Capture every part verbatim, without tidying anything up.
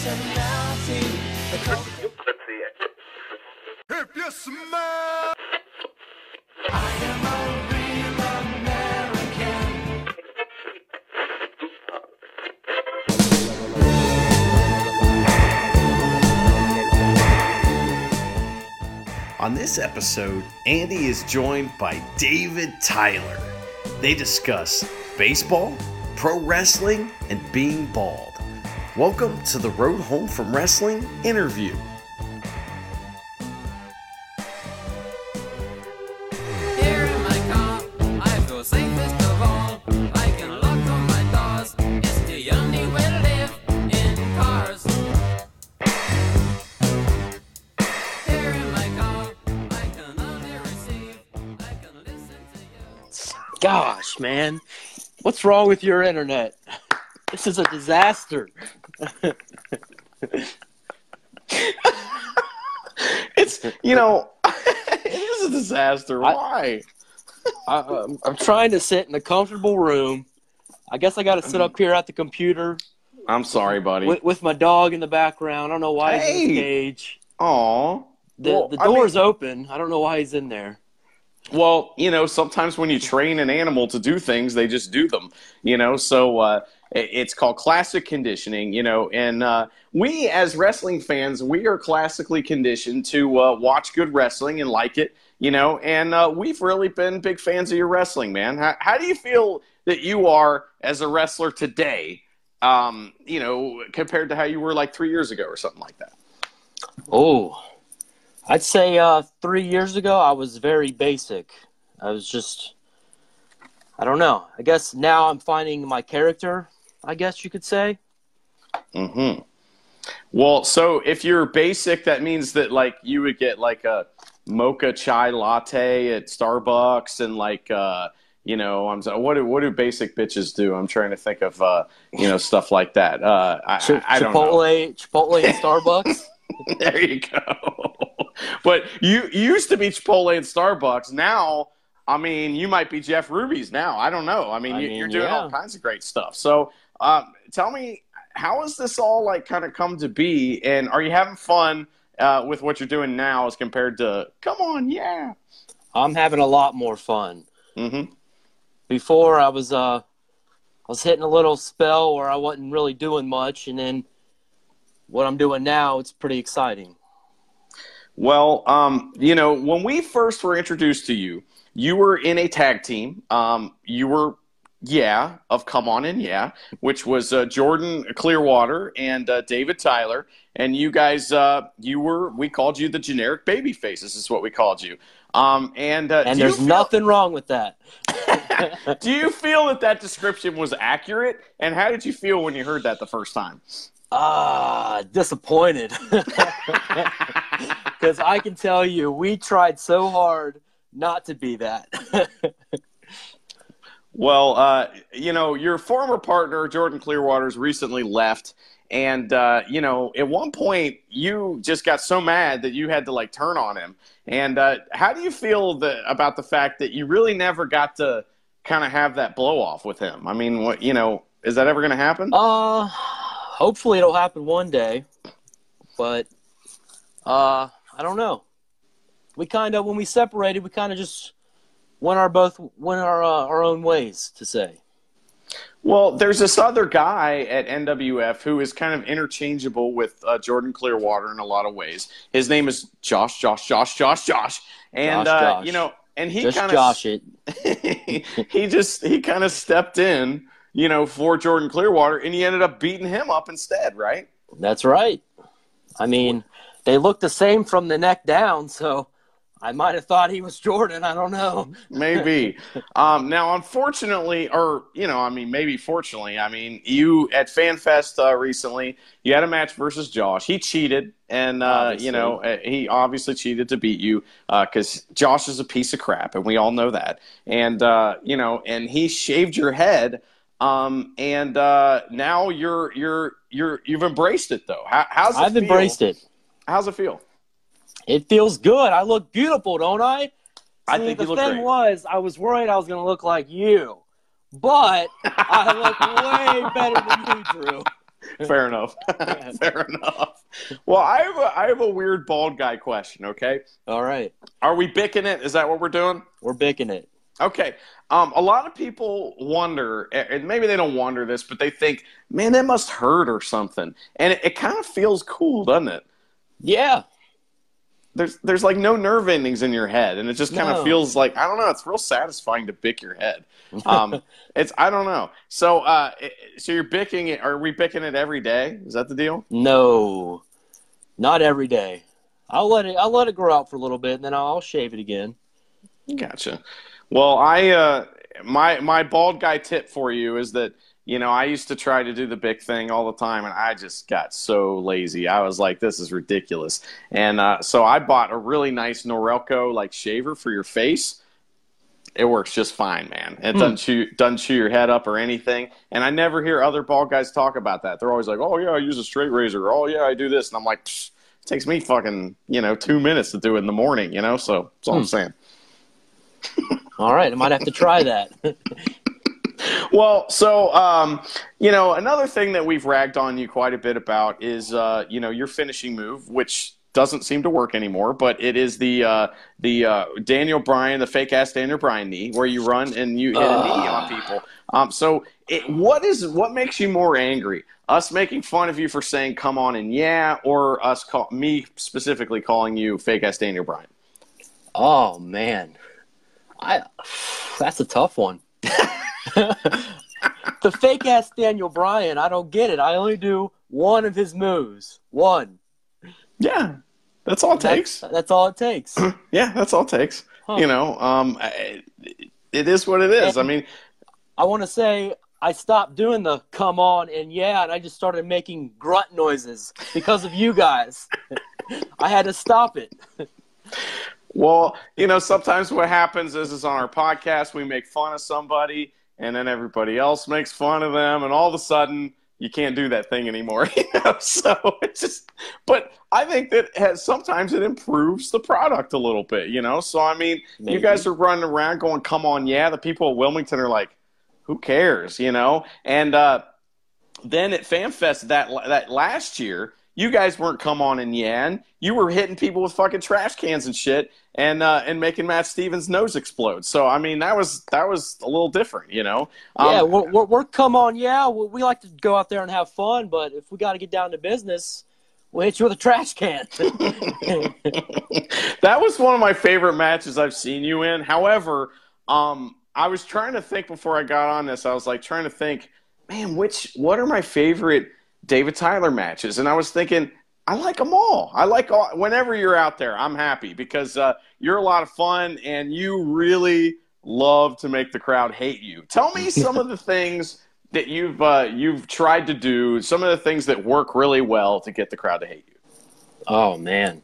personality. The culture. If you smell, I am a real American. On this episode, Andy is joined by David Tyler. They discuss baseball, pro wrestling, and being bald. Welcome to the Road Home from Wrestling interview. Here in my car, I feel safest of all. I can lock on my doors. It's the only way to live in cars. Here in my car, I can only receive. I can listen to you. Gosh, man. What's wrong with your internet? This is a disaster. It's, you know, it is a disaster. Why? I, I'm, I'm trying to sit in a comfortable room. I guess I got to sit up here at the computer I'm sorry, buddy. with, with my dog in the background. I don't know why he's in Hey. his cage. Aw. The, Well, the I mean- door's open. I don't know why he's in there. Well, you know, sometimes when you train an animal to do things, they just do them, you know, so uh, it- it's called classic conditioning, you know, and uh, we as wrestling fans, we are classically conditioned to uh, watch good wrestling and like it, you know, and uh, we've really been big fans of your wrestling, man. How, how do you feel that you are as a wrestler today, um, you know, compared to how you were like three years ago or something like that? Oh, I'd say uh, three years ago I was very basic. I was just, I don't know. I guess now I'm finding my character, I guess you could say. Mm-hmm. Well, so if you're basic, that means that like you would get like a mocha chai latte at Starbucks and like uh, you know, I'm so- what do what do basic bitches do? I'm trying to think of uh, you know, stuff like that. Uh, I, Ch- I don't know. Chipotle, Chipotle and Starbucks. There you go. But you, you used to be Chipotle and Starbucks. Now, I mean, you might be Jeff Ruby's now. I don't know. I mean, I you, mean, you're doing yeah. all kinds of great stuff. So, um, tell me, how has this all like kind of come to be? And are you having fun uh, with what you're doing now as compared to? Come on, yeah. I'm having a lot more fun. Mm-hmm. Before I was uh, I was hitting a little spell where I wasn't really doing much, and then what I'm doing now, it's pretty exciting. Well, um, you know, when we first were introduced to you, you were in a tag team. Um, you were, yeah, of Come On In, yeah, which was uh, Jordan Clearwater and uh, David Tyler. And you guys, uh, you were, we called you the generic baby faces is what we called you. Um, and uh, And do you there's feel- nothing wrong with that. Do you feel that that description was accurate? And how did you feel when you heard that the first time? Ah, disappointed. Because I can tell you, we tried so hard not to be that. Well, uh, you know, your former partner, Jordan Clearwater's recently left. And, uh, you know, at one point, you just got so mad that you had to, like, turn on him. And uh, how do you feel the, about the fact that you really never got to kind of have that blow-off with him? I mean, what you know, is that ever going to happen? uh, hopefully it'll happen one day. But, uh, I don't know. We kind of, when we separated, we kind of just went our both went our uh, our own ways, to say. Well, there's this other guy at N W F who is kind of interchangeable with uh, Jordan Clearwater in a lot of ways. His name is Josh, Josh, Josh, Josh, Josh, and Josh, uh, Josh. you know, and he Just kind Josh it. of he just he kind of stepped in, you know, for Jordan Clearwater, and he ended up beating him up instead, right? That's right. I mean, they look the same from the neck down, so I might have thought he was Jordan. I don't know. Maybe. um, now, unfortunately, or, you know, I mean, maybe fortunately, I mean, you at FanFest uh, recently, you had a match versus Josh. He cheated, and, uh, Obviously. you know, uh, he obviously cheated to beat you because uh, Josh is a piece of crap, and we all know that. And, uh, you know, and he shaved your head, um, and uh, now you're, you're, you're, you've embraced it, though. How, how's it I've feel? embraced it. How's it feel? It feels good. I look beautiful, don't I? I See, think the you look thing great. was, I was worried I was going to look like you, but I look way better than you, Drew. Fair enough. Fair enough. Well, I have a I have a weird bald guy question. Okay, All right. are we bicking it? Is that what we're doing? We're bicking it. Okay. Um, a lot of people wonder, and maybe they don't wonder this, but they think, man, that must hurt or something. And it, it kind of feels cool, doesn't it? Yeah. There's there's like no nerve endings in your head, and it just kind of No. feels like, I don't know, it's real satisfying to bick your head. Um, it's I don't know. So uh, it- so you're bicking it. Are we bicking it every day? Is that the deal? No. Not every day. I'll let it I'll let it grow out for a little bit and then I'll, I'll shave it again. Gotcha. Well, I uh, my my bald guy tip for you is that, you know, I used to try to do the big thing all the time, and I just got so lazy. I was like, this is ridiculous. And uh, so I bought a really nice Norelco like shaver for your face. It works just fine, man. It doesn't chew doesn't chew your head up or anything. And I never hear other bald guys talk about that. They're always like, oh yeah, I use a straight razor. Oh yeah, I do this. And I'm like, Psh, it takes me fucking, you know, two minutes to do it in the morning, you know? So that's all I'm saying. All right, I might have to try that. Well, so, um, you know, another thing that we've ragged on you quite a bit about is, uh, you know, your finishing move, which doesn't seem to work anymore, but it is the uh, the uh, Daniel Bryan, the fake-ass Daniel Bryan knee, where you run and you hit a knee on people. Um, so it, what is what makes you more angry? Us making fun of you for saying come on and yeah, or us call, me specifically calling you fake-ass Daniel Bryan? Oh man. I that's a tough one. The fake ass Daniel Bryan, I don't get it. I only do one of his moves. One. Yeah, that's all it takes. That's, that's all it takes. Yeah, that's all it takes. Huh. You know, um, I- it is what it is. I mean, I want to say I stopped doing the come on and yeah, and I just started making grunt noises because of you guys. I had to stop it. well, you know, sometimes what happens is, is on our podcast, we make fun of somebody, and then everybody else makes fun of them, and all of a sudden, you can't do that thing anymore. You know? So it's just, but I think that has, sometimes it improves the product a little bit, you know? So, I mean, Maybe. you guys are running around going, come on, yeah. The people at Wilmington are like, who cares, you know? And uh, then at FanFest that, that last year, you guys weren't come on and yeah, and you were hitting people with fucking trash cans and shit, and uh, and making Matt Stevens' nose explode. So I mean, that was that was a little different, you know. Um, yeah, we're, we're, we're come on, yeah. We, we like to go out there and have fun, but if we got to get down to business, we'll hit you with a trash can. that was one of my favorite matches I've seen you in. However, um, I was trying to think before I got on this. I was like trying to think, man, which what are my favorite David Tyler matches? And I was thinking, I like them all. I like all. Whenever you're out there, I'm happy because uh, you're a lot of fun and you really love to make the crowd hate you. Tell me some of the things that you've uh, you've tried to do. Some of the things that work really well to get the crowd to hate you. Oh man.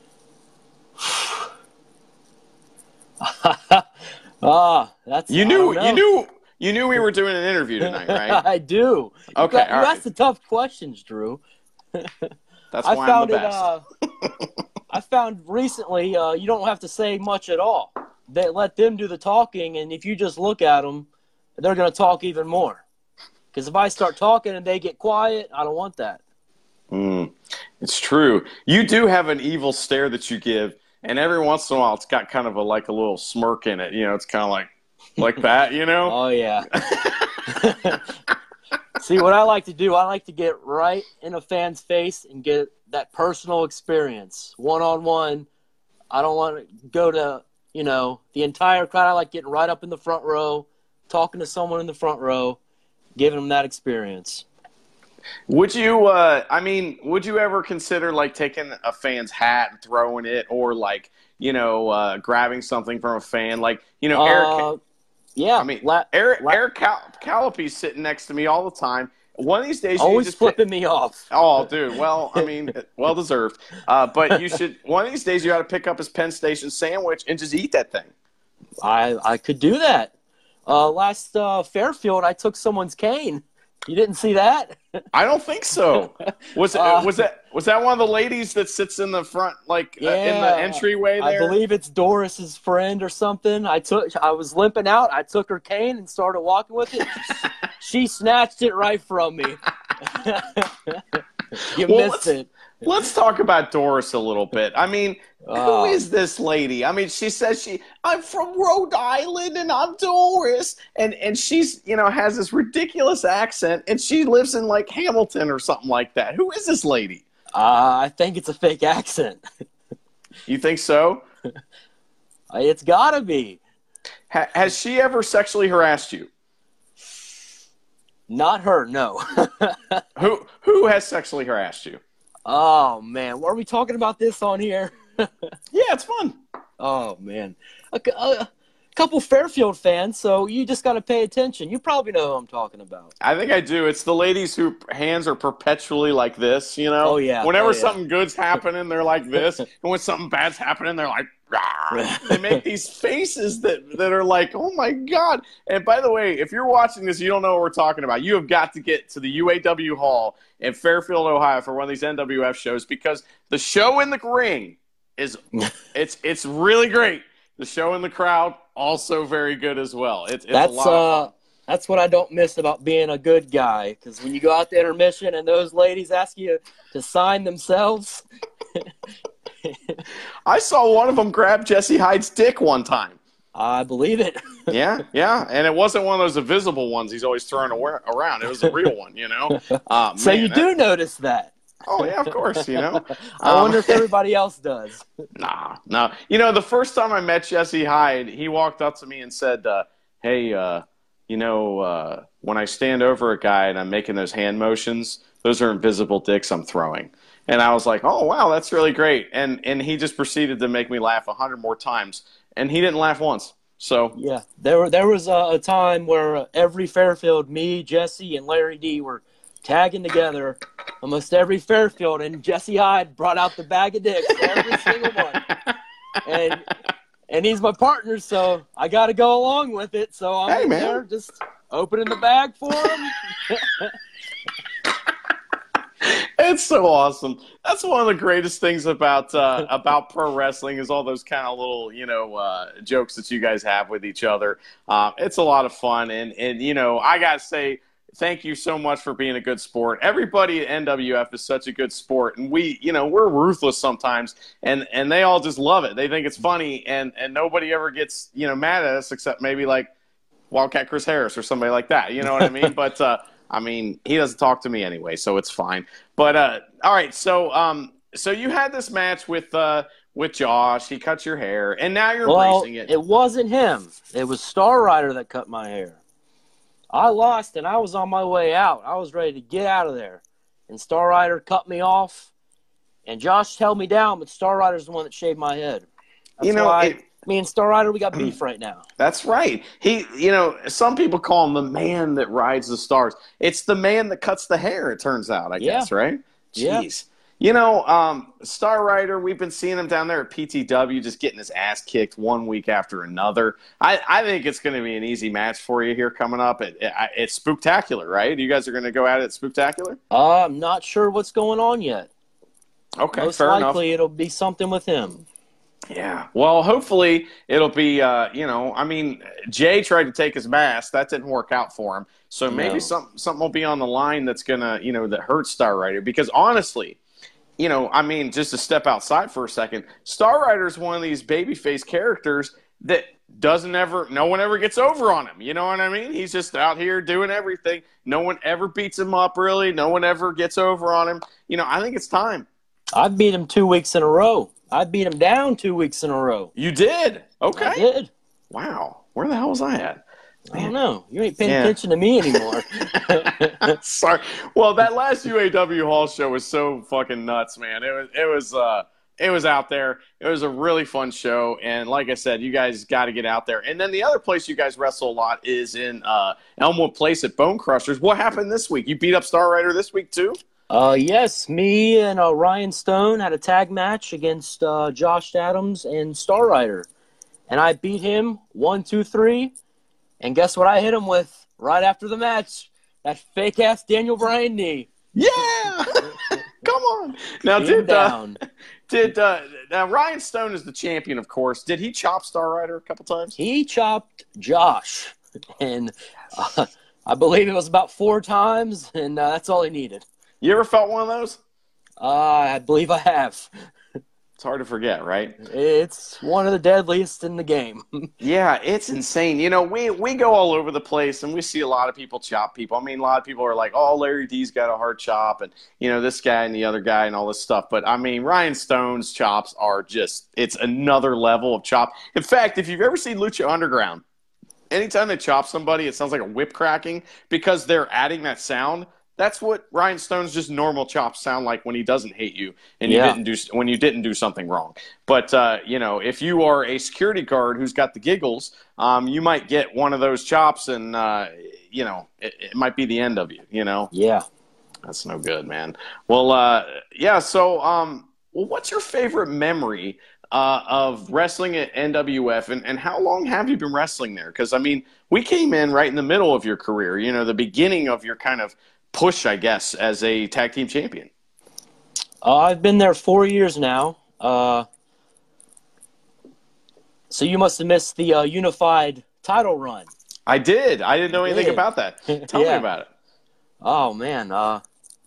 Ah, that's You I knew don't know. you knew you knew we were doing an interview tonight, right? I do. Okay, you, got, you all right. asked the tough questions, Drew. That's I why found I'm the it. best. Uh, I found recently uh, you don't have to say much at all. They let them do the talking, and if you just look at them, they're going to talk even more. Because if I start talking and they get quiet, I don't want that. Mm, it's true. You do have an evil stare that you give, and every once in a while, it's got kind of a like a little smirk in it. You know, it's kind of like like that. You know. Oh yeah. See, what I like to do, I like to get right in a fan's face and get that personal experience, one-on-one. I don't want to go to, you know, the entire crowd. I like getting right up in the front row, talking to someone in the front row, giving them that experience. Would you? Uh, I mean, would you ever consider like taking a fan's hat and throwing it, or like you know, uh, grabbing something from a fan, like you know, Eric? Uh, yeah. I mean, la- Eric la- Eric Cal- Calipy's sitting next to me all the time. One of these days, you always just flipping me off. Oh, dude. Well, I mean, well deserved. Uh, but you should. One of these days, you got to pick up his Penn Station sandwich and just eat that thing. I I could do that. Uh, last uh, Fairfield, I took someone's cane. You didn't see that? I don't think so. Was it, Uh, was that was that one of the ladies that sits in the front, like uh, in the entryway there? I believe it's Doris's friend or something. I took. I was limping out. I took her cane and started walking with it. She snatched it right from me. You Well, missed let's- it. Let's talk about Doris a little bit. I mean, Oh. who is this lady? I mean, she says she, I'm from Rhode Island and I'm Doris. And, and she's, you know, has this ridiculous accent and she lives in like Hamilton or something like that. Who is this lady? Uh, I think it's a fake accent. You think so? It's gotta be. Ha- has she ever sexually harassed you? Not her, no. Who, who has sexually harassed you? Oh, man. Are we talking about this on here? Yeah, it's fun. Oh, man. A, a, a couple Fairfield fans, so you just got to pay attention. You probably know who I'm talking about. I think I do. It's the ladies whose hands are perpetually like this, you know? Oh, yeah. Whenever Oh, yeah. something good's happening, they're like this. And when something bad's happening, they're like, "Rah." They make these faces that, that are like, oh, my God. And by the way, if you're watching this, you don't know what we're talking about. You have got to get to the U A W Hall in Fairfield, Ohio for one of these N W F shows because the show in the ring is it's it's really great. The show in the crowd also very good as well. It's, it's That's a lot of uh, fun. that's what I don't miss about being a good guy. Because when you go out to intermission and those ladies ask you to sign themselves, I saw one of them grab Jesse Hyde's dick one time. I believe it. Yeah, yeah, and it wasn't one of those invisible ones he's always throwing awar- around. It was a real one, you know. Uh, So man, you that- do notice that. Oh yeah, of course, you know. I Um, wonder if everybody else does. Nah, no. You know, the first time I met Jesse Hyde, he walked up to me and said, uh, "Hey, uh, you know, uh, when I stand over a guy and I'm making those hand motions, those are invisible dicks I'm throwing." And I was like, "Oh wow, that's really great." And and he just proceeded to make me laugh a hundred more times, and he didn't laugh once. So Yeah, there were there was a, a time where uh, every Fairfield, me, Jesse, and Larry D were tagging together almost every Fairfield, and Jesse Hyde brought out the bag of dicks, every single one. And and he's my partner, so I got to go along with it. So I'm Hey, in man. there just opening the bag for him. It's so awesome. That's one of the greatest things about uh, about pro wrestling is all those kind of little, you know, uh, jokes that you guys have with each other. Uh, it's a lot of fun, and and you know, I gotta say, thank you so much for being a good sport. Everybody at N W F is such a good sport, and we, you know, we're ruthless sometimes, and and they all just love it. They think it's funny, and and nobody ever gets, you know, mad at us except maybe like Wildcat Chris Harris or somebody like that. You know what I mean? But uh, I mean, he doesn't talk to me anyway, so it's fine. But uh, all right, so um, so you had this match with uh, with Josh. He cut your hair, and now you're Well, embracing it. it wasn't him. It was Star Rider that cut my hair. I lost, and I was on my way out. I was ready to get out of there. And Star Rider cut me off, and Josh held me down, but Star Rider's the one that shaved my head. That's You know, why it- me and Star Rider, we got beef right now. That's right. He, you know, some people call him the man that rides the stars. It's the man that cuts the hair. It turns out, I Yeah. guess, right? Yeah. Jeez. You know, um, Star Rider, we've been seeing him down there at P T W just getting his ass kicked one week after another. I, I think it's going to be an easy match for you here coming up. It, it, it's Spooktacular, right? You guys are going to go at it at Spooktacular? Uh, I'm not sure what's going on yet. Okay, Most fair enough. likely it'll be something with him. Yeah. Well, hopefully it'll be, uh, you know, I mean, Jay tried to take his mask. That didn't work out for him. So maybe No. some, something will be on the line that's going to, you know, that hurts Star Rider. Because honestly, you know, I mean, just to step outside for a second, Star Rider is one of these babyface characters that doesn't ever, no one ever gets over on him. You know what I mean? He's just out here doing everything. No one ever beats him up, really. No one ever gets over on him. You know, I think it's time. I beat him two weeks in a row. I beat him down two weeks in a row. You did? Okay. I did. Wow. Where the hell was I at? I don't know. You ain't paying Yeah. attention to me anymore. Sorry. Well, that last U A W Hall show was so fucking nuts, man. It was, it was, uh, it was out there. It was a really fun show, and like I said, you guys got to get out there. And then the other place you guys wrestle a lot is in uh, Elmwood Place at Bone Crushers. What happened this week? You beat up Star Rider this week too? Uh, yes, me and uh, Ryan Stone had a tag match against uh, Josh Adams and Star Rider. And I beat him one, two, three. And guess what I hit him with right after the match? That fake-ass Daniel Bryan knee. Yeah. Come on. Now, Beat him did uh, down. did uh, now Ryan Stone is the champion, of course. Did he chop Star Rider a couple times? He chopped Josh. And uh, I believe it was about four times, and uh, that's all he needed. You ever felt one of those? Uh, I believe I have. It's hard to forget, right? It's one of the deadliest in the game. Yeah, it's insane. You know, we, we go all over the place, and we see a lot of people chop people. I mean, a lot of people are like, oh, Larry D's got a hard chop, and, you know, this guy and the other guy and all this stuff. But, I mean, Ryan Stone's chops are just – it's another level of chop. In fact, if you've ever seen Lucha Underground, anytime they chop somebody, it sounds like a whip cracking because they're adding that sound. That's what Ryan Stone's just normal chops sound like when he doesn't hate you and you Yeah. didn't do when you didn't do something wrong. But uh, you know, if you are a security guard who's got the giggles, um, you might get one of those chops, and uh, you know, it, it might be the end of you. You know, Yeah. that's no good, man. Well, uh, yeah. So, um, well, what's your favorite memory uh, of wrestling at N W F, and, and how long have you been wrestling there? Because I mean, we came in right in the middle of your career. You know, the beginning of your kind of push, I guess, as a tag team champion. Uh, I've been there four years now. Uh, so you must have missed the uh, unified title run. I did. I didn't know anything did. about that. Tell me Yeah. about it. Oh, man. Uh,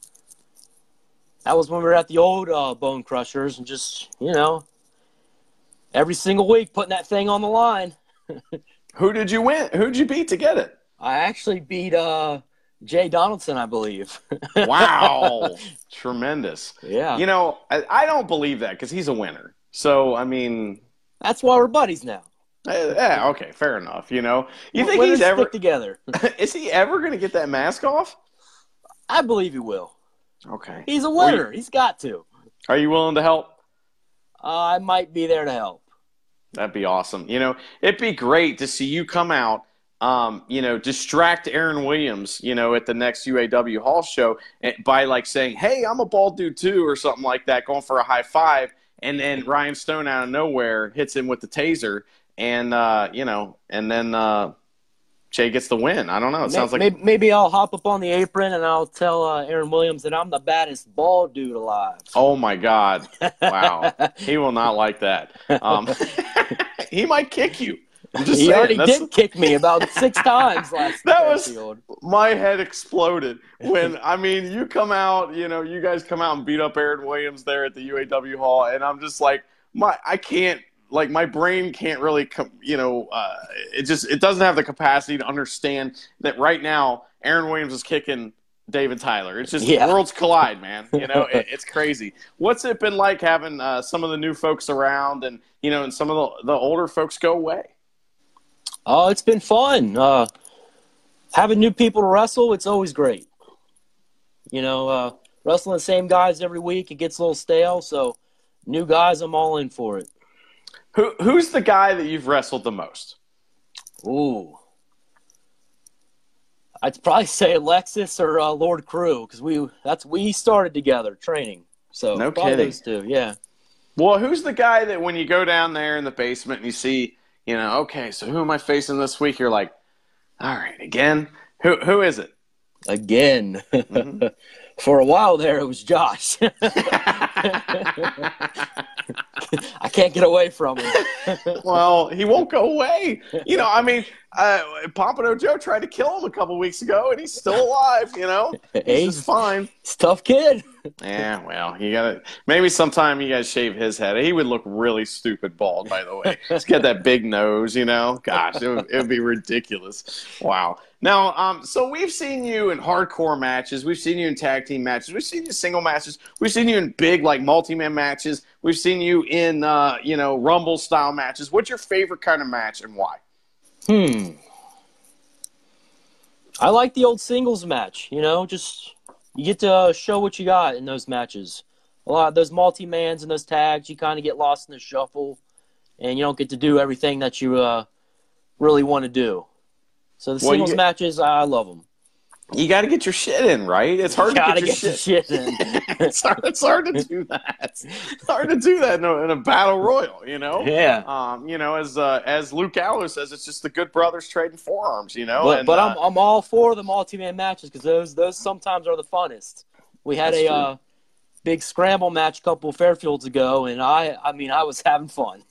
that was when we were at the old uh, Bone Crushers and just, you know, every single week putting that thing on the line. Who did you win? Who did you beat to get it? I actually beat uh, Jay Donaldson, I believe. Wow. Tremendous. Yeah. You know, I, I don't believe that because he's a winner. So, I mean, That's why we're buddies now. eh, yeah, okay, fair enough. You know, you think Winners he's ever stick together. is he ever going to get that mask off? I believe he will. Okay. He's a Well, you- winner. He's got to. Are you willing to help? Uh, I might be there to help. That'd be awesome. You know, it'd be great to see you come out, um, you know, distract Aaron Williams, you know, at the next U A W Hall show eh, by like saying, hey, I'm a bald dude too, or something like that, going for a high five. And then Ryan Stone out of nowhere hits him with the taser. And, uh, you know, and then uh, Jay gets the win. I don't know. It sounds like maybe, maybe I'll hop up on the apron and I'll tell uh, Aaron Williams that I'm the baddest bald dude alive. oh, my God. Wow. He will not like that. Um, he might kick you. I'm just He saying. already That's- did kick me about six times last That was- Fairfield. My head exploded when, I mean, you come out, you know, you guys come out and beat up Aaron Williams there at the U A W Hall, and I'm just like, my, I can't, like, my brain can't really, com- you know, uh, it just, it doesn't have the capacity to understand that right now Aaron Williams is kicking David Tyler. It's just Yeah. worlds collide, man. You know, it, it's crazy. What's it been like having uh, some of the new folks around, and you know, and some of the, the older folks go away? Oh, it's been fun. Uh, having new people to wrestle, it's always great. You know, uh, wrestling the same guys every week, it gets a little stale. So, new guys, I'm all in for it. Who who's the guy that you've wrestled the most? Ooh. I'd probably say Alexis or uh, Lord Crew because we that's we started together training. So No probably kidding. those two, yeah. Well, who's the guy that when you go down there in the basement and you see, you know, okay, so who am I facing this week? You're like, all right, again? Who Who is it? Again, Mm-hmm. for a while there, it was Josh. I can't get away from him. Well, he won't go away. You know, I mean, uh, Pompano Joe tried to kill him a couple weeks ago, and he's still alive, you know? He's He's- just fine. He's a tough kid. Yeah, well, you gotta maybe sometime you guys shave his head. He would look really stupid bald, by the way. He's got that big nose, you know. Gosh, it would, it would be ridiculous. Wow. Now, um, so we've seen you in hardcore matches. We've seen you in tag team matches. We've seen you single matches. We've seen you in big, like multi-man matches. We've seen you in, uh, you know, Rumble style matches. What's your favorite kind of match and why? Hmm. I like the old singles match. You know, just you get to uh, show what you got in those matches. A lot of those multi-mans and those tags, you kind of get lost in the shuffle, and you don't get to do everything that you uh, really want to do. So the Well, you singles get- matches, I love them. You got to get your shit in, right? It's hard to Gotta get your get your shit. shit in. it's, hard, it's hard to do that. It's hard to do that in a, in a battle royal, you know? Yeah. Um, you know, as uh, as Luke Gallows says, it's just the good brothers trading forearms, you know? But, and, but uh, I'm I'm all for the multi-man matches because those those sometimes are the funnest. We had That's a true. uh, big scramble match a couple of Fairfields ago, and I I mean I was having fun.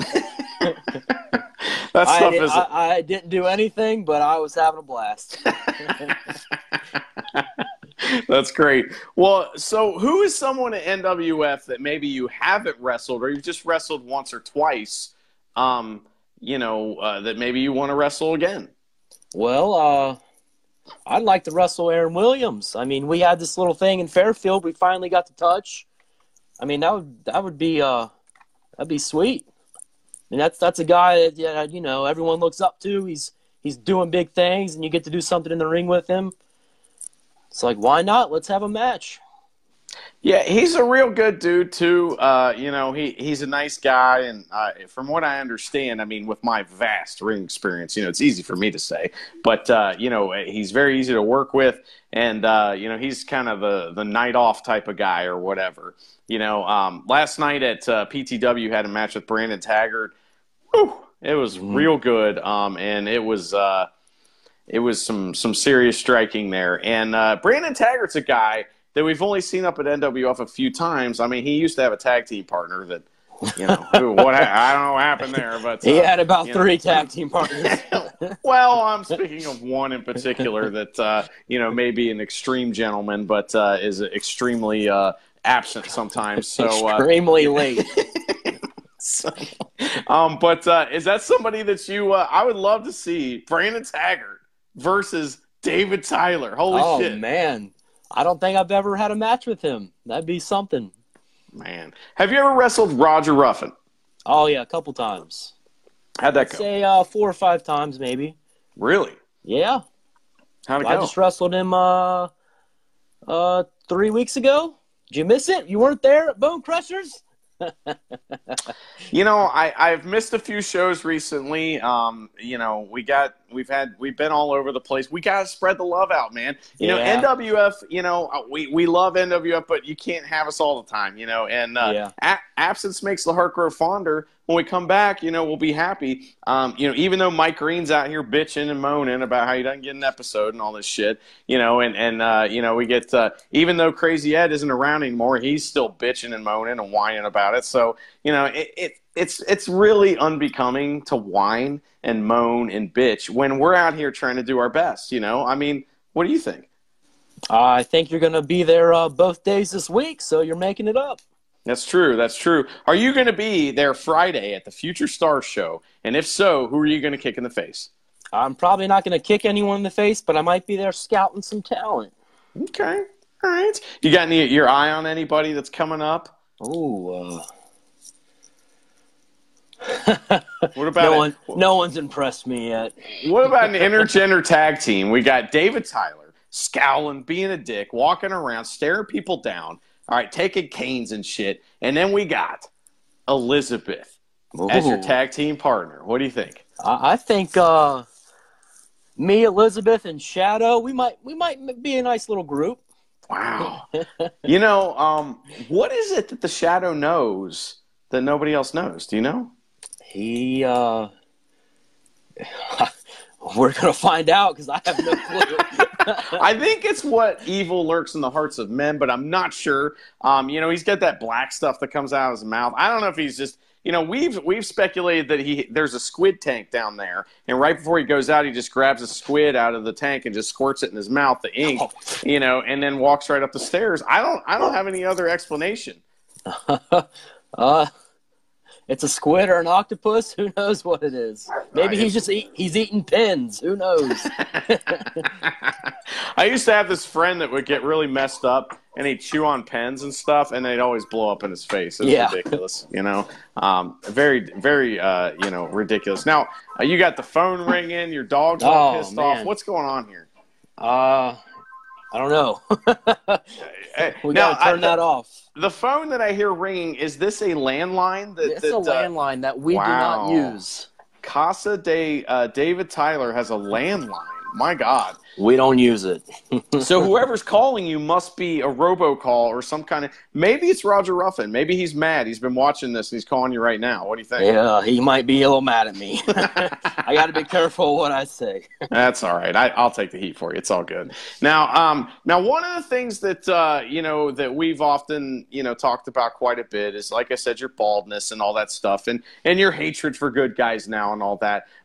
that I, stuff did, is. I, I didn't do anything, but I was having a blast. That's great. Well, so who is someone at N W F that maybe you haven't wrestled or you've just wrestled once or twice, um, you know, uh, that maybe you want to wrestle again? Well, uh, I'd like to wrestle Aaron Williams. I mean, we had this little thing in Fairfield we finally got to touch. I mean, that would that would be uh, that'd be sweet. And that's that's a guy that yeah, you know everyone looks up to. He's he's doing big things, and you get to do something in the ring with him. It's like, why not? Let's have a match. Yeah, he's a real good dude too. Uh, you know, he he's a nice guy, and uh, from what I understand, I mean, with my vast ring experience, you know, it's easy for me to say, but uh, you know, he's very easy to work with, and uh, you know, he's kind of the the night off type of guy or whatever. You know, um, last night at uh, P T W had a match with Brandon Taggart. Whew, it was Mm-hmm. real good, um, and it was. Uh, It was some some serious striking there. And uh, Brandon Taggart's a guy that we've only seen up at N W F a few times. I mean, he used to have a tag team partner that, you know, who, what I don't know what happened there. But uh, He had about you know. three tag team partners. Well, I'm speaking of one in particular that, uh, you know, may be an extreme gentleman, but uh, is extremely uh, absent sometimes. So uh, Extremely late. So, um, but uh, is that somebody that you? Uh, I would love to see Brandon Taggart versus David Tyler. Holy Oh, shit, man. I don't think I've ever had a match with him. That'd be something. man! Have you ever wrestled Roger Ruffin? Oh, yeah, a couple times. How'd that go? Say uh, four or five times, maybe. Really? Yeah. How'd it I go? just wrestled him uh, uh, three weeks ago. Did you miss it? You weren't there at Bone Crushers? You know, I, I've missed a few shows recently. Um, you know, we got we've had we've been all over the place. We gotta spread the love out, man. You know, Yeah. N W F. You know, uh, we we love N W F, but you can't have us all the time. You know, and uh, Yeah. a- absence makes the heart grow fonder. When we come back, you know, we'll be happy. Um, you know, even though Mike Green's out here bitching and moaning about how he doesn't get an episode and all this shit, you know, and and uh, you know, we get uh, even though Crazy Ed isn't around anymore, he's still bitching and moaning and whining about it. So, you know, it, it it's it's really unbecoming to whine and moan and bitch when we're out here trying to do our best. You know, I mean, what do you think? I think you're going to be there uh, both days this week, so you're making it up. That's true. That's true. Are you going to be there Friday at the Future Stars show? And if so, who are you going to kick in the face? I'm probably not going to kick anyone in the face, but I might be there scouting some talent. Okay. All right. You got any your eye on anybody that's coming up? Oh, What about no it? one, no one's impressed me yet. What about an intergender tag team? We got David Tyler scowling, being a dick, walking around, staring people down. All right, taking canes and shit. And then we got Elizabeth as your Ooh. tag team partner. What do you think? I, I think uh, me, Elizabeth, and Shadow, we might we might be a nice little group. Wow. You know, um, what is it that the Shadow knows that nobody else knows? Do you know? He, uh, we're gonna find out because I have no clue. I think it's what evil lurks in the hearts of men, but I'm not sure. Um, you know, he's got that black stuff that comes out of his mouth. I don't know if he's just, you know, we've we've speculated that he there's a squid tank down there, and right before he goes out, he just grabs a squid out of the tank and just squirts it in his mouth, the ink, you know, and then walks right up the stairs. I don't I don't have any other explanation. uh, it's a squid or an octopus. Who knows what it is? Maybe Right. he's just eat, he's eating pins. Who knows? I used to have this friend that would get really messed up, and he'd chew on pens and stuff, and they'd always blow up in his face. It's Yeah. ridiculous, you know. Um, very, very, uh, you know, ridiculous. Now uh, you got the phone ringing, your dog's all Oh, pissed man. off. What's going on here? Uh, I don't know. Hey, we now, gotta turn I- that off. The phone that I hear ringing, is this a landline? That, It's that, a uh, landline that we wow. do not use. Casa de uh, David Tyler has a landline. My God. We don't use it. So whoever's calling you must be a robocall or some kind of. Maybe it's Roger Ruffin. Maybe he's mad. He's been watching this and he's calling you right now. What do you think? Yeah, he might be a little mad at me. I got to be careful what I say. That's all right. I, I'll take the heat for you. It's all good. Now, um, now one of the things that uh, you know that we've often you know talked about quite a bit is, like I said, your baldness and all that stuff, and and your hatred for good guys now and all that.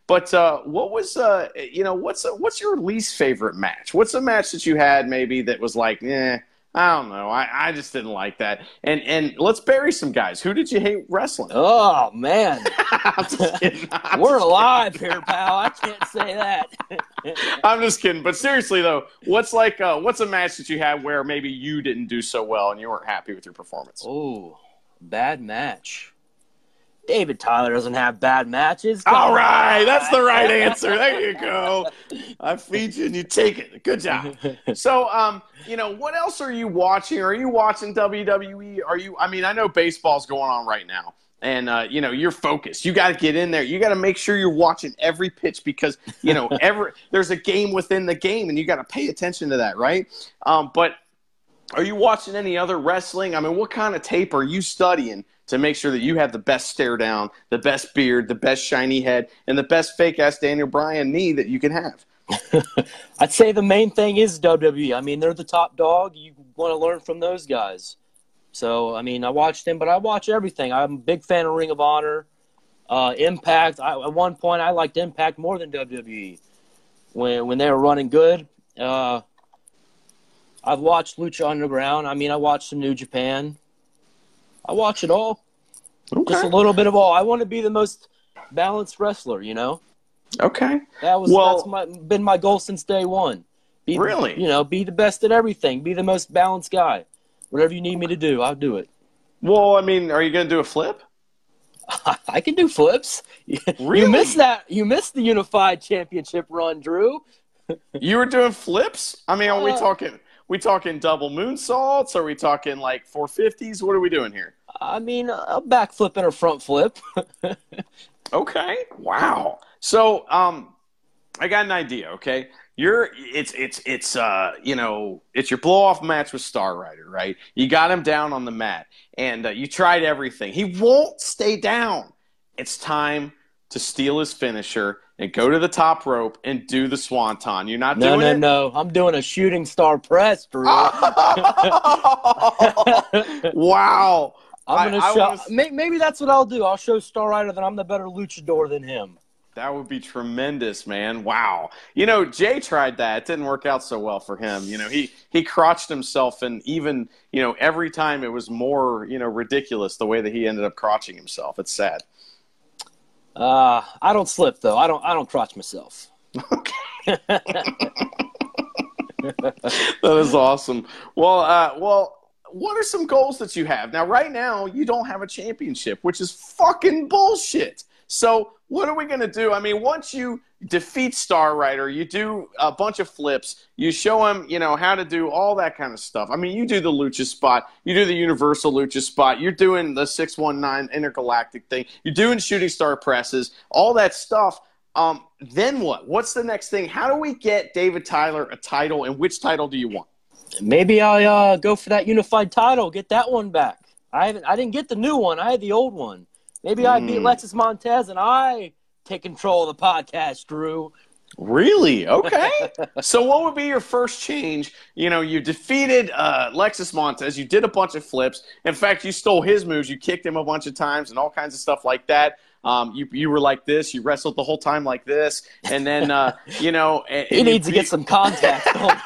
But uh, what was uh, you know what's what's your least favorite match? What's a match that you had maybe that was like, eh, I don't know, I, I just didn't like that. And and let's bury some guys. Who did you hate wrestling? Oh man, I'm just kidding. I'm we're just alive here, pal. I can't say that. I'm just kidding. But seriously though, what's like uh, what's a match that you had where maybe you didn't do so well and you weren't happy with your performance? Oh, bad match. David Tyler doesn't have bad matches. All right, that's the right answer. There you go. I feed you and you take it. Good job. So, um, you know, what else are you watching? Are you watching W W E? Are you? I mean, I know baseball's going on right now, and uh, you know, you're focused. You got to get in there. You got to make sure you're watching every pitch because you know, every there's a game within the game, and you got to pay attention to that, right? Um, but are you watching any other wrestling? I mean, what kind of tape are you studying to make sure that you have the best stare down, the best beard, the best shiny head, and the best fake-ass Daniel Bryan knee that you can have? I'd say the main thing is W W E. I mean, they're the top dog. You want to learn from those guys. So, I mean, I watched them, but I watch everything. I'm a big fan of Ring of Honor, uh, Impact. I, at one point, I liked Impact more than W W E when when they were running good. Uh, I've watched Lucha Underground. I mean, I watched some New Japan. I watch it all. Okay. Just a little bit of all. I want to be the most balanced wrestler, you know? Okay. That was Well- that's my been my goal since day one. Be the- Really? you know, be the best at everything. Be the most balanced guy. Whatever you need me to do, I'll do it. Well, I mean, are you going to do a flip? I can do flips. Really? You missed that. You missed the Unified Championship run, Drew. You were doing flips? I mean, are we Uh, talking we talking double moonsaults? Are we talking like four fifties? What are we doing here? I mean, a back flip and a front flip. Okay. Wow. So, um, I got an idea. Okay, you're it's it's it's uh you know it's your blow off match with Star Rider, right? You got him down on the mat, and uh, you tried everything. He won't stay down. It's time to steal his finisher and go to the top rope and do the swanton. You're not No, doing no, it. no. I'm doing a shooting star press, Drew. Wow. I'm gonna I- I show. wanna s- may- Maybe that's what I'll do. I'll show Star Rider that I'm the better luchador than him. That would be tremendous, man. Wow. You know, Jay tried that. It didn't work out so well for him. You know, he, he crotched himself, and even, you know, every time it was more, you know, ridiculous the way that he ended up crotching himself. It's sad. Uh, I don't slip though. I don't. I don't crotch myself. That is awesome. Well, uh, well, what are some goals that you have? Now, right now, you don't have a championship, which is fucking bullshit. So what are we going to do? I mean, once you defeat Star Rider, you do a bunch of flips, you show him, you know, how to do all that kind of stuff. I mean, you do the lucha spot, you do the universal lucha spot, you're doing the six one nine intergalactic thing, you're doing shooting star presses, all that stuff. Um, then what? What's the next thing? How do we get David Tyler a title, and which title do you want? Maybe I uh, go for that unified title. Get that one back. I haven't. I didn't get the new one. I had the old one. Maybe I beat Mm. Alexis Montez and I take control of the podcast, Drew. Really? Okay. So what would be your first change? You know, you defeated uh, Lexus Montez. You did a bunch of flips. In fact, you stole his moves. You kicked him a bunch of times and all kinds of stuff like that. Um, you you were like this. You wrestled the whole time like this. And then, uh, you know. And, He and you needs to get beat- some contact.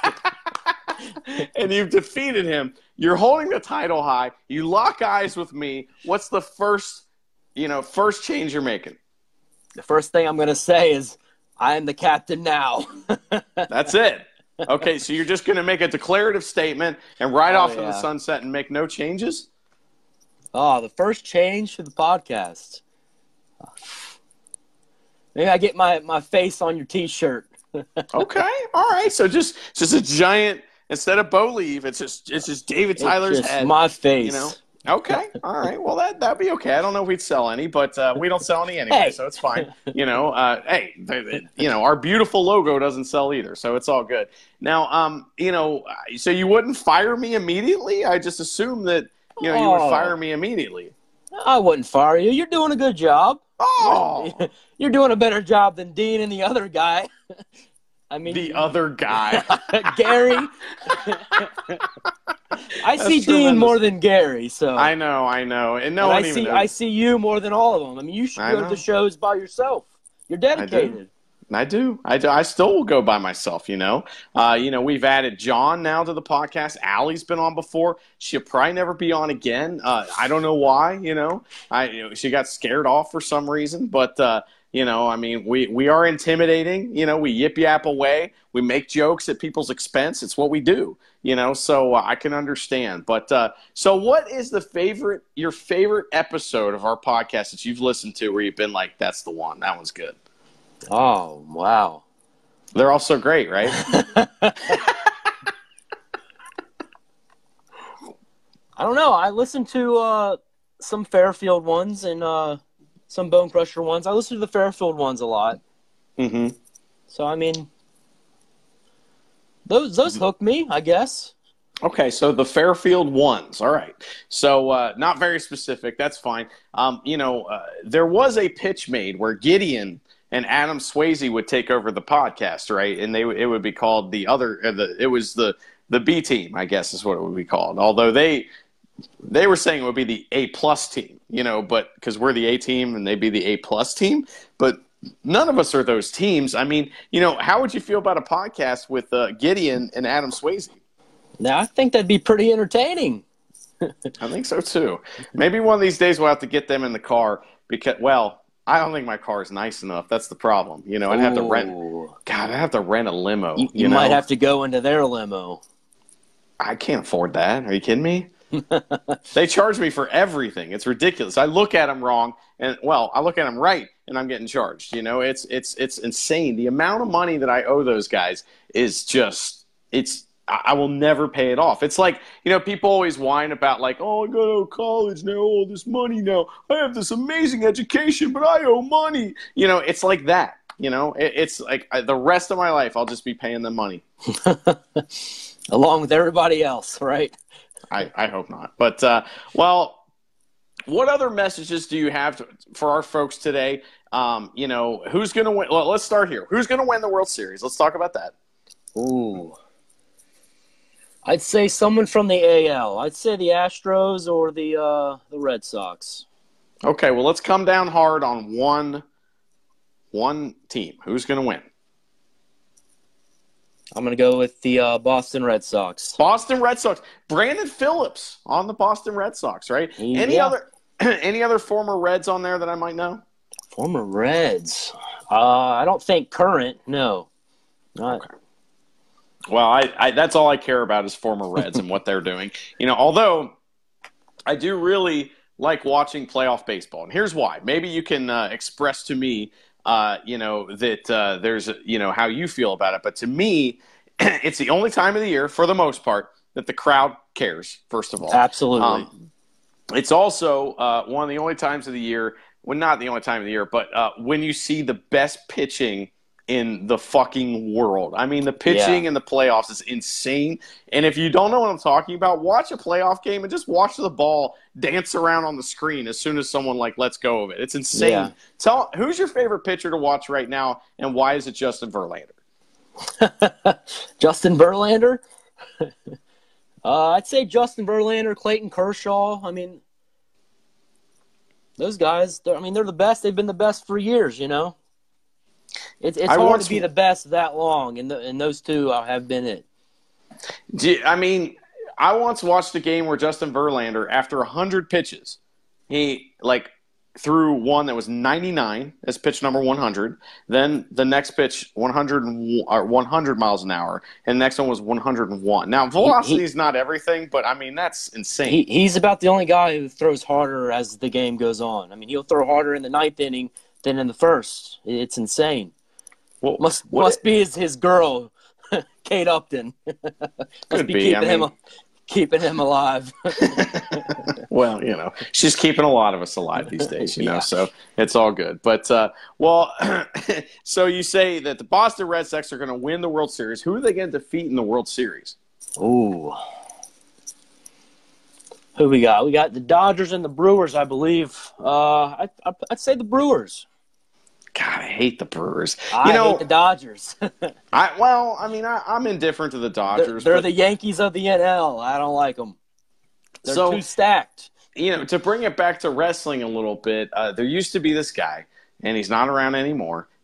and you've defeated him. You're holding the title high. You lock eyes with me. What's the first, you know, first change you're making? The first thing I'm going to say is, I am the captain now. That's it. Okay, so you're just going to make a declarative statement and ride Oh, off in the yeah. sunset and make no changes? Oh, the first change to the podcast. Maybe I get my, my face on your T-shirt. Okay, all right. So just just a giant, instead of Bo Leave, it's just it's just David Tyler's It's just head. my face. You know. Okay, all right. Well, that that'd be okay. I don't know if we'd sell any, but uh, we don't sell any anyway, Hey. so it's fine. You know, uh, hey, th- th- you know, our beautiful logo doesn't sell either, so it's all good. Now, um, you know, so you wouldn't fire me immediately? I just assumed that you know you would Oh. fire me immediately. I wouldn't fire you. You're doing a good job. Oh, You're doing a better job than Dean and the other guy. I mean, the other guy. Gary. I see Dean tremendous. more than Gary, so I know, I know, and no and I one even see knows. I see you more than all of them. I mean, you should I go to know. the shows by yourself. You're dedicated. I do. I do. I still will go by myself, you know. Uh, you know, we've added John now to the podcast. Allie's been on before. She'll probably never be on again. Uh, I don't know why, you know. I you know, she got scared off for some reason. But, uh, you know, I mean, we, we are intimidating. You know, we yip-yap away. We make jokes at people's expense. It's what we do, you know. So uh, I can understand. But uh, so what is the favorite, your favorite episode of our podcast that you've listened to where you've been like, that's the one. That one's good. Oh, wow. They're all so great, right? I don't know. I listened to uh, some Fairfield ones and uh, some Bone Crusher ones. I listen to the Fairfield ones a lot. Mm-hmm. So, I mean, those those hook me, I guess. Okay, so the Fairfield ones. All right. So uh, not very specific. That's fine. Um, you know, uh, there was a pitch made where Gideon and Adam Swayze would take over the podcast, right? And they it would be called the other. Uh, the it was the the B team, I guess, is what it would be called. Although they they were saying it would be the A plus team, you know, but because we're the A team and they'd be the A plus team, but none of us are those teams. I mean, you know, how would you feel about a podcast with uh, Gideon and Adam Swayze? Now, I think that'd be pretty entertaining. I think so too. Maybe one of these days we'll have to get them in the car because, well. I don't think my car is nice enough. That's the problem. You know, I'd have to rent. Ooh. God, I'd have to rent a limo. You, You, you know? might have to go into their limo. I can't afford that. Are you kidding me? They charge me for everything. It's ridiculous. I look at them wrong, and well, I look at them right, and I'm getting charged. You know, it's it's it's insane. The amount of money that I owe those guys is just it's. I will never pay it off. It's like, you know, people always whine about like, oh, I go to college now, all this money now. I have this amazing education, but I owe money. You know, it's like that. You know, it, it's like uh, the rest of my life, I'll just be paying them money. Along with everybody else, right? I, I hope not. But, uh, well, what other messages do you have to, for our folks today? Um, you know, who's going to win? Well, let's start here. Who's going to win the World Series? Let's talk about that. Ooh. I'd say someone from the A L. I'd say the Astros or the uh, the Red Sox. Okay, well, let's come down hard on one one team. Who's going to win? I'm going to go with the uh, Boston Red Sox. Boston Red Sox. Brandon Phillips on the Boston Red Sox, right? Yeah. Any other any other former Reds on there that I might know? Former Reds. Uh, I don't think current. No. Not. Okay. Well, I, I that's all I care about is former Reds and what they're doing. You know, although I do really like watching playoff baseball, and here's why. Maybe you can uh, express to me, uh, you know, that uh, there's, you know, how you feel about it. But to me, it's the only time of the year, for the most part, that the crowd cares. First of all, Absolutely. Um, it's also uh, one of the only times of the year, well, not the only time of the year, but uh, when you see the best pitching in the fucking world. I mean, the pitching Yeah. in the playoffs is insane. And if you don't know what I'm talking about, watch a playoff game and just watch the ball dance around on the screen as soon as someone like lets go of it. It's insane. Yeah. Tell who's your favorite pitcher to watch right now, and why is it Justin Verlander? Justin Verlander? uh, I'd say Justin Verlander, Clayton Kershaw. I mean, those guys, I mean, they're the best. They've been the best for years, you know? It's it's I hard once- to be the best that long, and, the, and those two have been it. Do you- I mean, I once watched a game where Justin Verlander, after one hundred pitches, he, like, threw one that was ninety-nine as pitch number one hundred. Then the next pitch, one hundred, or one hundred miles an hour. And the next one was one hundred one. Now, velocity is not everything, but, I mean, that's insane. He He's about the only guy who throws harder as the game goes on. I mean, he'll throw harder in the ninth inning than in the first. It's insane. well, Must what must it- be his, his girl, Kate Upton. must Could be, be, keeping I him mean- keeping him alive. Well, you know, she's keeping a lot of us alive these days, you know, Yeah. so it's all good. But, uh, well, so you say that the Boston Red Sox are going to win the World Series. Who are they going to defeat in the World Series? Ooh. Who we got? We got the Dodgers and the Brewers, I believe. Uh, I, I, I'd say the Brewers. God, I hate the Brewers. I you know, hate the Dodgers. I well, I mean, I, I'm indifferent to the they're Dodgers. they're but, the Yankees of the N L. I don't like them. They're So- too stacked. you know, to bring it back to wrestling a little bit, uh, there used to be this guy, and he's not around anymore,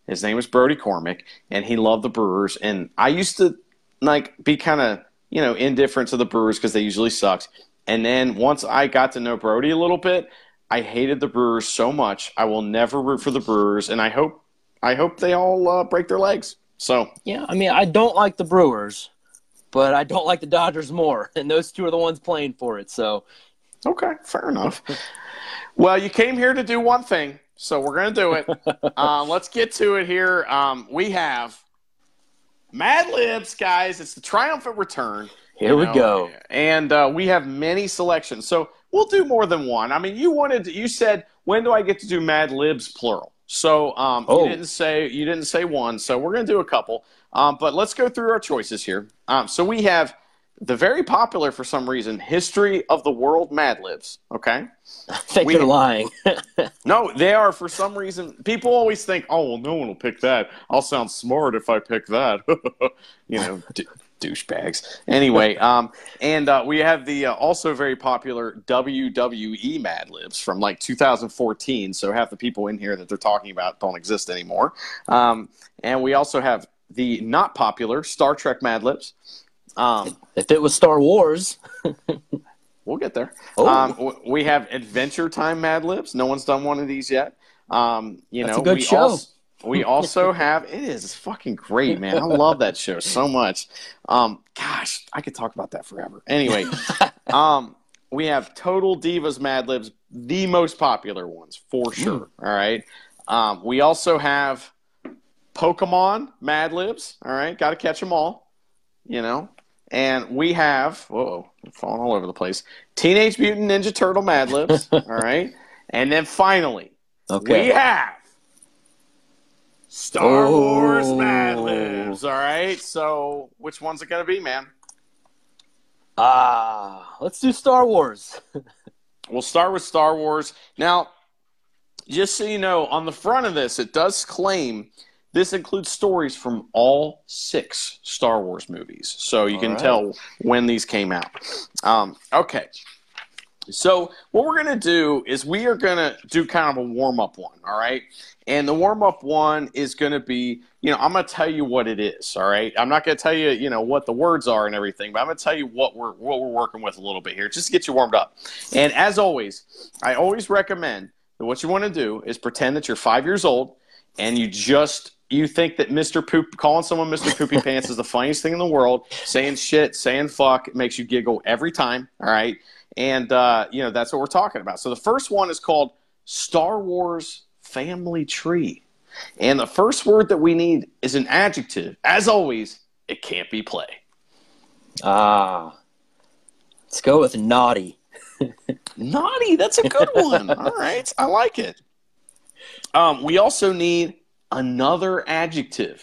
His name was Brody Cormick, and he loved the Brewers. And I used to like be kind of you know indifferent to the Brewers because they usually sucked. And then once I got to know Brody a little bit, I hated the Brewers so much. I will never root for the Brewers, and I hope I hope they all uh, break their legs. So Yeah, I mean, I don't like the Brewers, but I don't like the Dodgers more, and those two are the ones playing for it. So okay, fair enough. Well, you came here to do one thing, so we're going to do it. uh, let's get to it here. Um, we have Mad Libs, guys. It's the triumphant return. Here you we know, go. And uh, we have many selections. So we'll do more than one. I mean, you wanted to, you said, when do I get to do Mad Libs plural? So um, Oh. you didn't say you didn't say one. So we're going to do a couple. Um, but let's go through our choices here. Um, so we have the very popular, for some reason, History of the World Mad Libs. Okay. I think We- you're lying. No, they are for some reason. People always think, "Oh, well, no one will pick that. I'll sound smart if I pick that." you know, d- douchebags. Anyway, um, and uh, we have the uh, also very popular W W E Mad Libs from like two thousand fourteen. So half the people in here that they're talking about don't exist anymore. Um, and we also have the not popular Star Trek Mad Libs. Um, If it was Star Wars, We'll get there. Oh. Um, w- we have Adventure Time Mad Libs. No one's done one of these yet. Um, you That's know, a good we show. Also, we also have it is it's fucking great, man. I love that show so much. Um, gosh, I could talk about that forever. Anyway, um, we have Total Divas Mad Libs, the most popular ones for sure. All right. Um, we also have Pokemon Mad Libs. All right, got to catch them all. You know. And we have, whoa, I'm falling all over the place, Teenage Mutant Ninja Turtle Mad Libs, all right? And then finally, Okay. we have Star Oh. Wars Mad Libs, all right? So which one's it going to be, man? ah, let's do Star Wars. We'll start with Star Wars. Now, just so you know, on the front of this, it does claim this includes stories from all six Star Wars movies. So you All can right. tell when these came out. Um, okay. So what we're going to do is we are going to do kind of a warm-up one, all right? And the warm-up one is going to be, you know, I'm going to tell you what it is, all right? I'm not going to tell you, you know, what the words are and everything, but I'm going to tell you what we're what we're working with a little bit here, just to get you warmed up. And as always, I always recommend that what you want to do is pretend that you're five years old and you just you think that Mister Poop calling someone Mister Poopy Pants is the funniest thing in the world. Saying shit, saying fuck, it makes you giggle every time. All right, and uh, you know that's what we're talking about. So the first one is called Star Wars Family Tree, and the first word that we need is an adjective. As always, it can't be play. Ah, let's go with naughty. Naughty, that's a good one. All right, I like it. Um, we also need another adjective.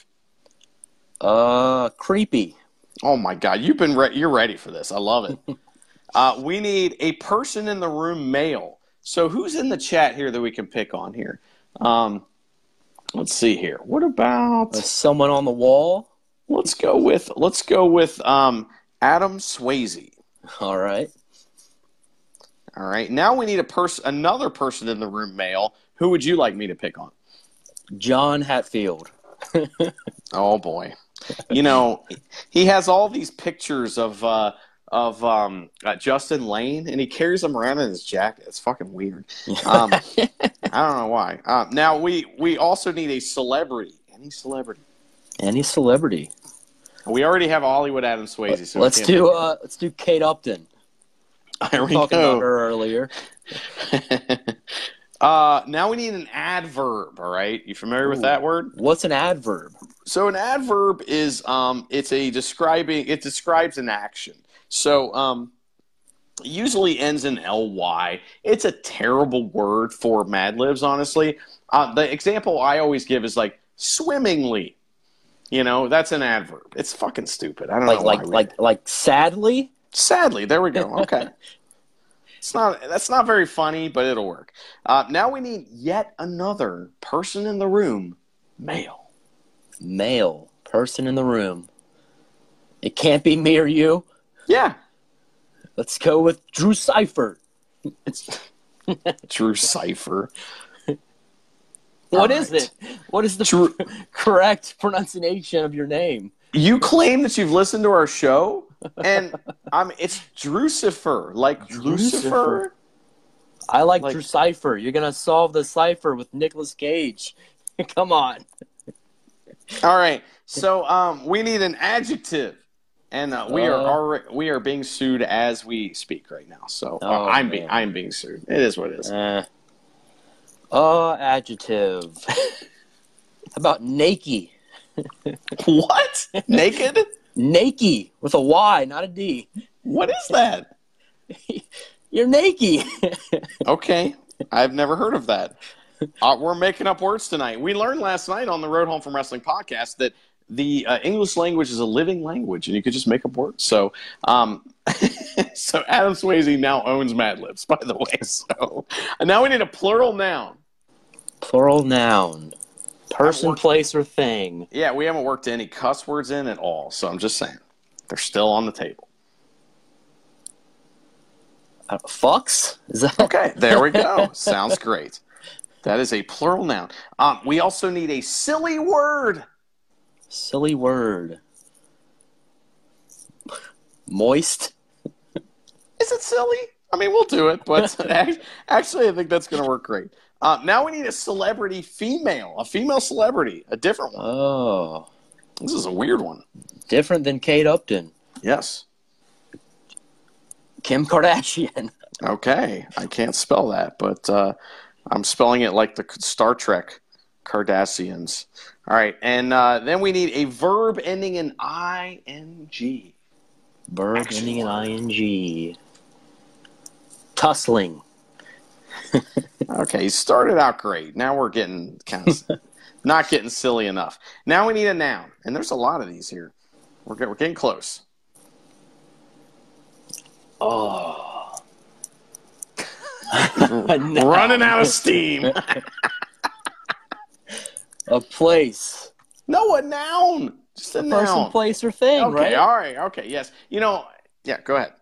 Uh, creepy. Oh my God, you've been re- you're ready for this. I love it. uh, we need a person in the room, male. So who's in the chat here that we can pick on here? Um, let's see here. What about? Uh, someone on the wall. Let's go with let's go with um, Adam Swayze. All right. All right. Now we need a person, another person in the room, male. Who would you like me to pick on? John Hatfield. Oh boy, you know he has all these pictures of uh, of um, uh, Justin Lane, and he carries them around in his jacket. It's fucking weird. Um, I don't know why. Uh, now we we also need a celebrity. Any celebrity? Any celebrity. We already have Hollywood Adam Swayze. So we let's can't do pick uh, let's do Kate Upton. him. There we Talking about go. her earlier. uh, now we need an adverb. All right, you familiar with Ooh. that word? What's an adverb? So an adverb is um, it's a describing it describes an action. So um, it usually ends in ly. It's a terrible word for Mad Libs, honestly. Uh, the example I always give is like swimmingly. You know, that's an adverb. It's fucking stupid. I don't Like know like why we- like like sadly. Sadly, there we go. Okay. It's not that's not very funny, but it'll work. Uh, now we need yet another person in the room, male. Male person in the room. It can't be me or you. Yeah. Let's go with Drew Seifert. Drew Cipher. What All is right. it? What is the Dru- correct pronunciation of your name? You claim that you've listened to our show, and I'm it's Drucifer, like Lucifer. I like, Like- Drew Cipher. You're gonna solve the cipher with Nicolas Cage. Come on. All right, so um, we need an adjective, and uh, we are Uh. already, we are being sued as we speak right now. So uh, Oh, I'm being man. I'm being sued. It is what it is. Uh, uh adjective. How about naked? What? Naked? Naked with a Y, not a D. What is that? You're naked. Okay, I've never heard of that. Uh, we're making up words tonight. We learned last night on the Road Home from Wrestling podcast that the uh, English language is a living language, and you could just make up words. So, um, so Adam Swayze now owns Mad Libs, by the way. So and now we need a plural noun. Plural noun. Person, worked- place, or thing. Yeah, we haven't worked any cuss words in at all. So I'm just saying they're still on the table. Uh, fucks? Is that Okay, there we go. Sounds great. That is a plural noun. Um, we also need a silly word. silly word? Moist? Is it silly? I mean, we'll do it, but act- actually, I think that's going to work great. Uh, now we need a celebrity female, a female celebrity, a different one. Oh. This is a weird one. Different than Kate Upton. Yes. Kim Kardashian. Okay. I can't spell that, but uh, I'm spelling it like the Star Trek Cardassians. All right. And uh, then we need a verb ending in I N G. Verb Action ending in word. ing. Tussling. Okay. You started out great. Now we're getting kind of not getting silly enough. Now we need a noun. And there's a lot of these here. We're, get- we're getting close. Oh. Running out of steam. A place. No, a noun. Just a, A noun. person, place, or thing, Okay, right? all right, okay, yes. You know, yeah, go ahead.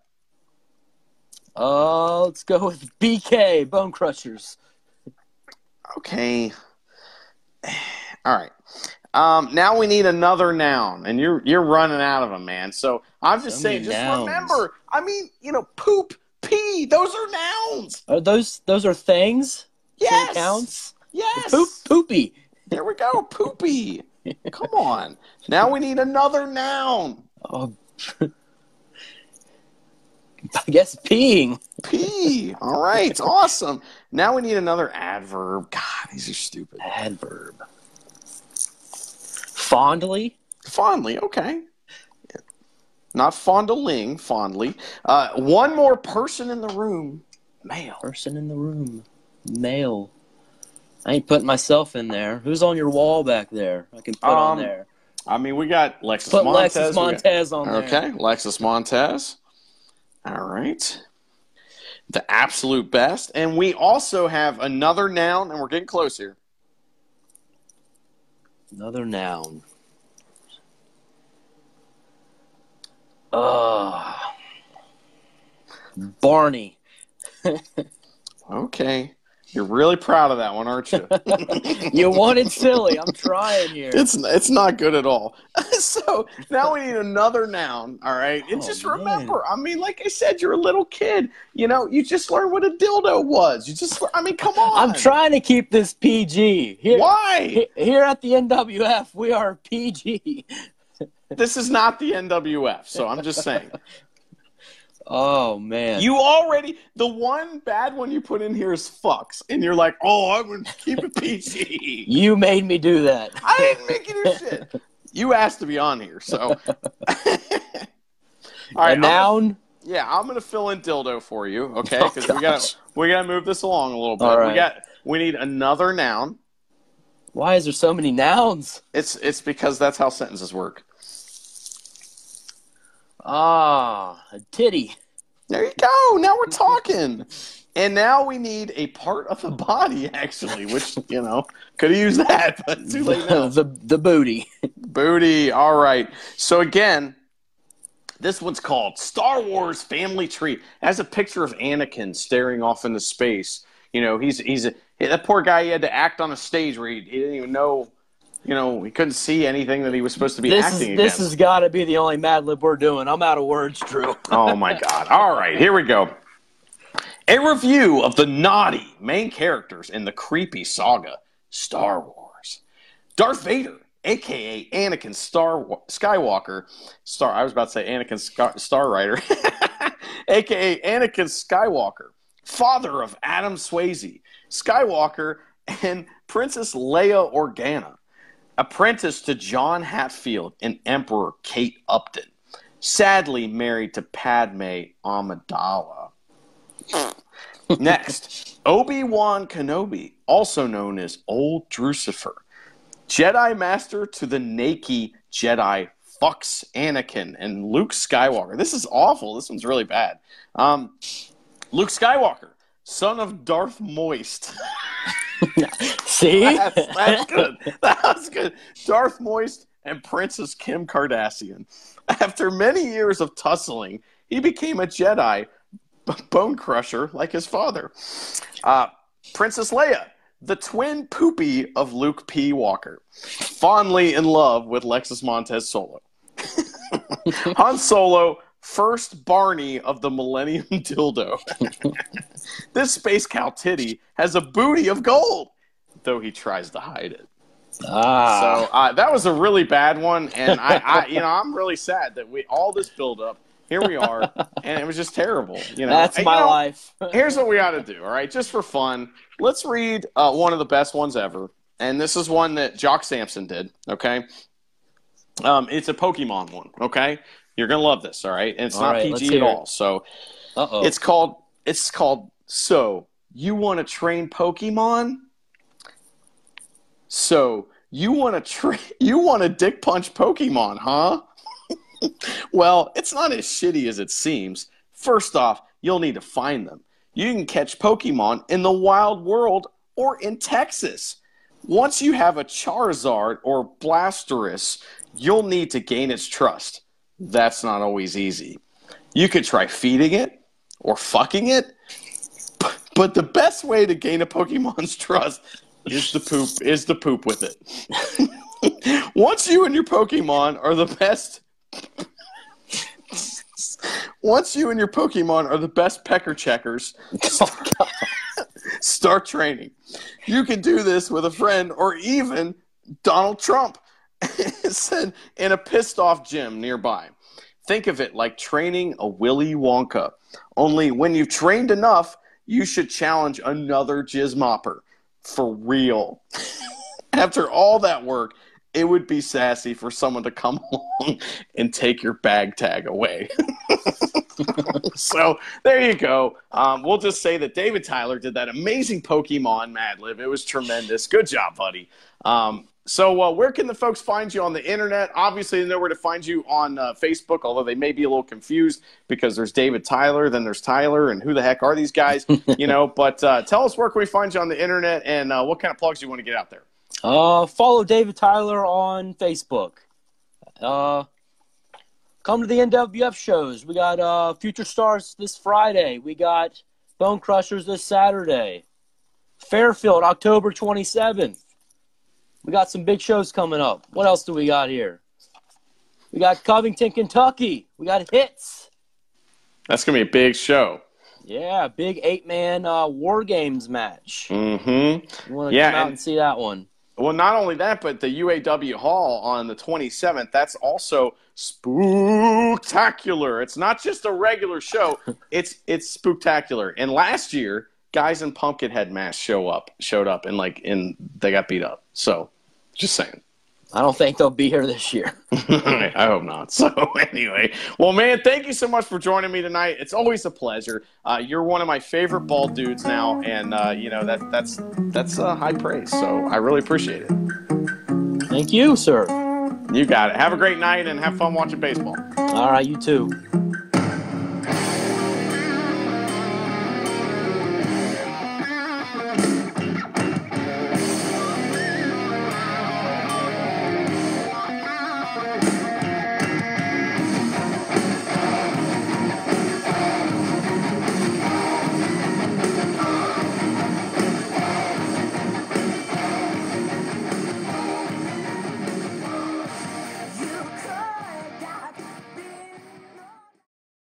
Uh, let's go with B K, Bone Crushers. Okay. All right. Um, now we need another noun, and you're you're running out of them, man. So I'm just So saying, many just nouns. remember. I mean, you know, poop, pee, those are nouns. Are those those are things? Yes. That counts? Yes. Poop, poopy. There we go. Poopy. Come on. Now we need another noun. Oh, I guess peeing. Pee. All right. Awesome. Now we need another adverb. God, these are stupid. Adverb. Fondly. Fondly, okay. Not fondling, fondly. Uh, one more person in the room. Male. Person in the room. Male. I ain't putting myself in there. Who's on your wall back there? I can put on Um, there. I mean, we got Lexus Put Montez. Lexus we got- Montez on there. Okay, Lexus Montez. All right. The absolute best. And we also have another noun, and we're getting close here. Another noun. Uh, Barney. Okay. You're really proud of that one, aren't you? You wanted silly. I'm trying here. It's it's not good at all. So now we need another noun, all right? And Oh, just man. remember, I mean, like I said, you're a little kid. You know, you just learned what a dildo was. You just, I mean, come on. I'm trying to keep this P G. Here, Why? he- Here at the N W F, we are P G. This is not the N W F, so I'm just saying. Oh, man. You already, the one bad one you put in here is fucks, and you're like, oh, I'm going to keep it P G. You made me do that. I didn't make you do shit. You asked to be on here, so. All right, A I'm gonna- noun? Yeah, I'm gonna fill in dildo for you, okay? Oh, Because we gotta gosh. we gotta move this along a little bit. All We right. got we need another noun. Why is there so many nouns? It's it's because that's how sentences work. Ah, a titty. There you go. Now we're talking. And now we need a part of the body, actually, which you know could have used that, but too late now. the the booty. Booty. All right. So again, this one's called Star Wars Family Tree. It has a picture of Anakin staring off into space. You know, he's he's Hey, that poor guy, he had to act on a stage where he, he didn't even know, you know, he couldn't see anything that he was supposed to be This is acting this against. has got to be the only Mad Lib we're doing. I'm out of words, Drew. Oh, my God. All right, here we go. A review of the naughty main characters in the creepy saga, Star Wars. Darth Vader, a k a. Anakin Star Skywalker. Star. I was about to say Anakin Star, Star Rider. a k a. Anakin Skywalker. Father of Adam Swayze, Skywalker, and Princess Leia Organa. Apprentice to John Hatfield and Emperor Kate Upton. Sadly married to Padme Amidala. Next, Obi-Wan Kenobi, also known as Old Drucifer. Jedi Master to the Naki Jedi fucks Anakin and Luke Skywalker. This is awful. This one's really bad. Um, Luke Skywalker, son of Darth Moist. See? That's, that's good. That was good. Darth Moist and Princess Kim Kardashian. After many years of tussling, he became a Jedi bone crusher like his father. Uh, Princess Leia, the twin poopy of Luke P. Walker, fondly in love with Lexus Montez Solo. Han Solo, first Barney of the Millennium Dildo. This space cow titty has a booty of gold, though he tries to hide it. Ah. So uh, that was a really bad one, and I, I, you know, I'm really sad that we all this build up. Here we are, and it was just terrible. You know, That's And, my you know, life. Here's what we ought to do, all right? Just for fun, let's read uh, one of the best ones ever, and this is one that Jock Sampson did. Okay, um, it's a Pokemon one. Okay, you're gonna love this, all right? And it's All not right, let's P G hear at it. all. So Uh-oh. it's called. It's called. So you want to train Pokemon? So you want to train? You want to dick punch Pokemon, huh? Well, it's not as shitty as it seems. First off, you'll need to find them. You can catch Pokemon in the wild world or in Texas. Once you have a Charizard or Blastoise, you'll need to gain its trust. That's not always easy. You could try feeding it or fucking it, but the best way to gain a Pokemon's trust is to poop is to poop with it. Once you and your Pokemon are the best Once you and your Pokemon are the best pecker checkers, start, start training. You can do this with a friend or even Donald Trump said in a pissed off gym nearby. Think of it like training a Willy Wonka. Only when you've trained enough, you should challenge another Jizzmopper. For real. After all that work, it would be sassy for someone to come along and take your bag tag away. So there you go. Um, we'll just say that David Tyler did that amazing Pokemon Mad Lib. It was tremendous. Good job, buddy. Um, so uh, where can the folks find you on the internet? Obviously, they know where to find you on uh, Facebook, although they may be a little confused because there's David Tyler, then there's Tyler, and who the heck are these guys? You know, but uh, tell us where can we find you on the internet, and uh, what kind of plugs do you want to get out there? Uh, follow David Tyler on Facebook. Uh, come to the N W F shows. We got uh, Future Stars this Friday. We got Bone Crushers this Saturday. Fairfield, October twenty-seventh. We got some big shows coming up. What else do we got here? We got Covington, Kentucky. We got Hits. That's going to be a big show. Yeah, big eight-man uh, War Games match. Mm-hmm. You want to Yeah, come out and- and see that one. Well, not only that, but the U A W Hall on the twenty-seventh, that's also spooktacular. It's not just a regular show. It's it's spooktacular. And last year, guys in Pumpkinhead masks show up, showed up, and like and they got beat up. So, just saying. I don't think they'll be here this year. I hope not. So anyway, well, man, thank you so much for joining me tonight. It's always a pleasure. Uh, you're one of my favorite bald dudes now, and uh, you know that that's that's uh, high praise. So I really appreciate it. Thank you, sir. You got it. Have a great night and have fun watching baseball. All right, you too.